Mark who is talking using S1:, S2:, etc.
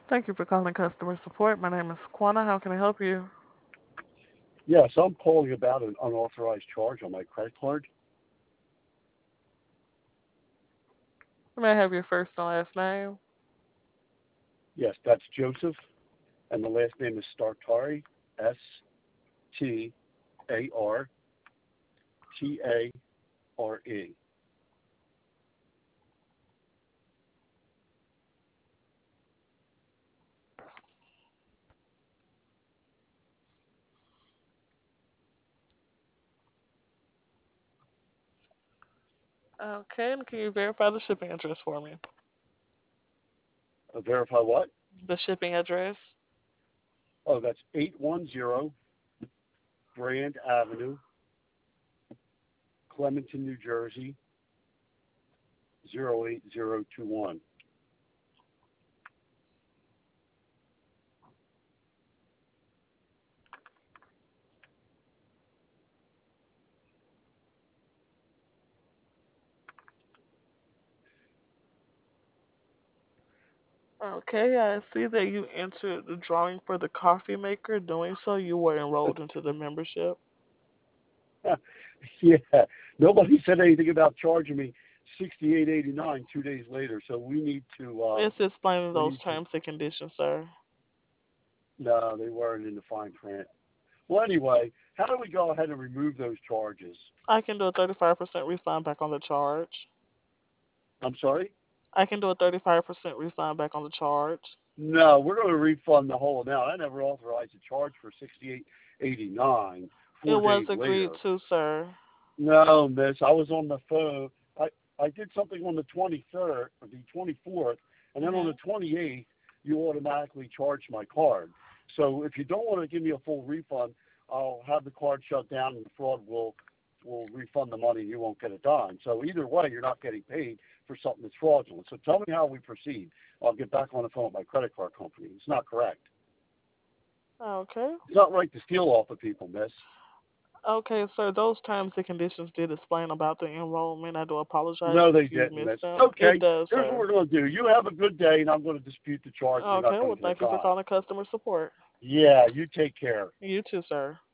S1: Thank you for calling customer support. My name is Quana. How can I help you?
S2: Yes, I'm calling about an unauthorized charge on my credit card.
S1: May I have your first and last name?
S2: Yes, that's Joseph, and the last name is Startari, Startare.
S1: Okay, and can you verify the shipping address for me?
S2: Verify what?
S1: The shipping address.
S2: Oh, that's 810 Grand Avenue, Clementon, New Jersey, 08021.
S1: Okay, I see that you entered the drawing for the coffee maker. Doing so, you were enrolled into the membership.
S2: Yeah, nobody said anything about charging me 68.89 2 days later. So we need to.
S1: It's explaining
S2: We
S1: those
S2: need to.
S1: terms and conditions, sir.
S2: No, they weren't in the fine print. Well, anyway, how do we go ahead and remove those charges?
S1: I can do a 35% refund back on the charge.
S2: I'm sorry?
S1: I can do a 35% refund back on the charge.
S2: No, we're going to refund the whole amount. I never authorized a charge for 68.89
S1: It
S2: 4 days
S1: was agreed
S2: later.
S1: to, sir.
S2: No, miss, I was on the phone. I did something on the 23rd or the 24th, and then on the
S1: Mhm.
S2: 28th, you automatically charged my card. So if you don't want to give me a full refund, I'll have the card shut down and the fraud will refund the money and you won't get a dime. So either way, you're not getting paid for something that's fraudulent. So tell me how we proceed. I'll get back on the phone with my credit card company. It's not correct.
S1: Okay.
S2: It's not right to steal off of people, miss.
S1: Okay, sir. Those terms and conditions did explain about the enrollment. I do apologize
S2: No,
S1: if
S2: they
S1: you
S2: didn't,
S1: missed
S2: miss.
S1: them. It
S2: Okay,
S1: does,
S2: here's what
S1: sir.
S2: we're going to do. You have a good day, and I'm going to dispute the charge. You're not
S1: Okay.
S2: going
S1: Well,
S2: to get a
S1: thank you for
S2: dime.
S1: calling customer support.
S2: Yeah, you take care.
S1: You too, sir.